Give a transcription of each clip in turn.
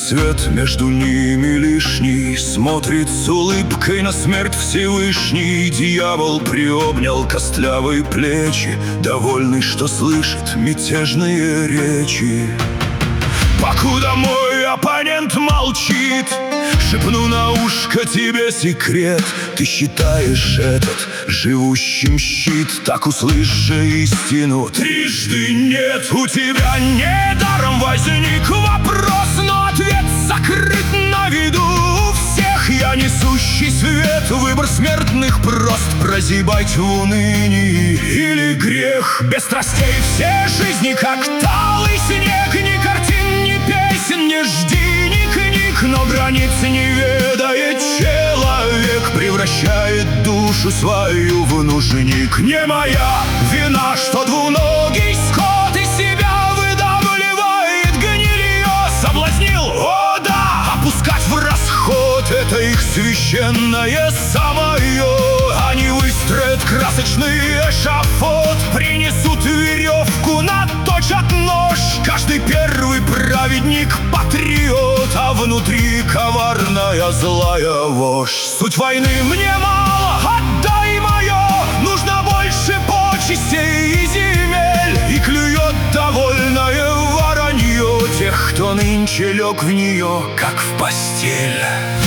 свет между ними лишний. Смотрит с улыбкой на смерть Всевышний. Дьявол приобнял костлявые плечи, довольный, что слышит мятежные речи. Покуда мой оппонент молчит, шепну на ушко тебе секрет. Ты считаешь этот живущим щит, так услышь же истину трижды нет. У тебя недаром возник вопрос, но ответ закрыт на виду у всех. Я несущий свет, выбор смертных прост: прозябать в унынии или грех. Без страстей все жизни, как талый снег, ни картин, ни песен, не жди ни книг. Но границ не ведает человек, превращает душу свою в нужник. Не моя вина, что двуногий скот из себя выдавливает гнилье. Соблазнил, о да, опускать в расход — это их священное самое. Они выстроят красочный эшафот, принесут веревку, наточат нож. Каждый первый праведник — патриот, а внутри коварная злая вошь. Суть войны мне мало, отдай мое. Нужно больше почестей и земель. И клюет довольное воронье тех, кто нынче лег в нее, как в постель.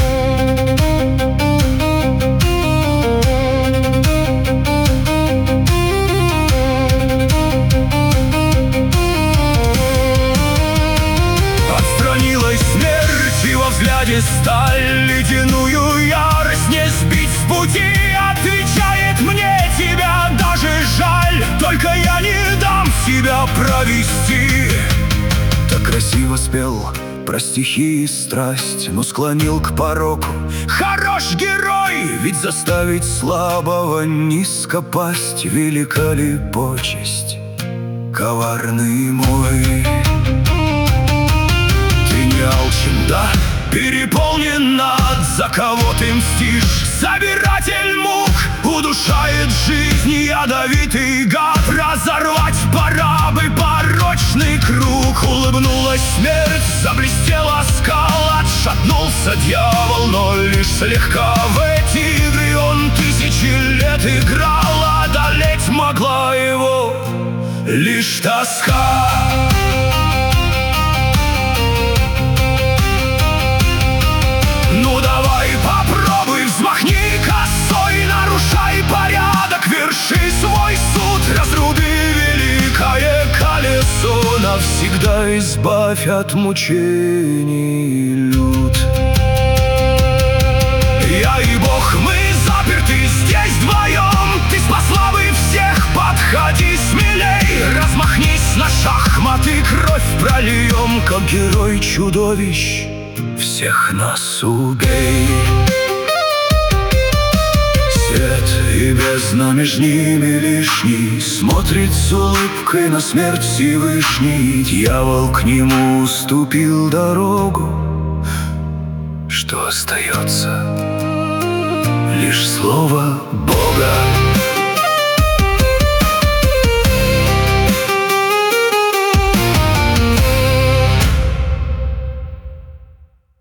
Сталь, ледяную ярость не сбить с пути. Отвечает: мне тебя даже жаль, только я не дам себя провести. Так красиво спел про стихи и страсть, но склонил к пороку. Хорош герой, ведь заставить слабого низко пасть — велика ли почесть, коварный мой? Ты не алчен, да? Переполнен над, за кого ты мстишь. Собиратель мук удушает жизнь, ядовитый гад. Разорвать пора бы порочный круг. Улыбнулась смерть, заблестел оскал. Отшатнулся дьявол, но лишь слегка. В эти игры он тысячи лет играл. Одолеть могла его лишь тоска. Попробуй, взмахни косой, нарушай порядок, верши свой суд. Разруби великое колесо, навсегда избавь от мучений люд. Я и Бог, мы заперты здесь вдвоем. Ты спасла бы всех, подходи смелей. Размахнись на шахматы, кровь прольем, как герой чудовищ. Всех нас убей. Свет и бездна между ними лишний. Смотрит с улыбкой на смерть Всевышний. Дьявол к нему уступил дорогу. Что остается? Лишь слово Бога.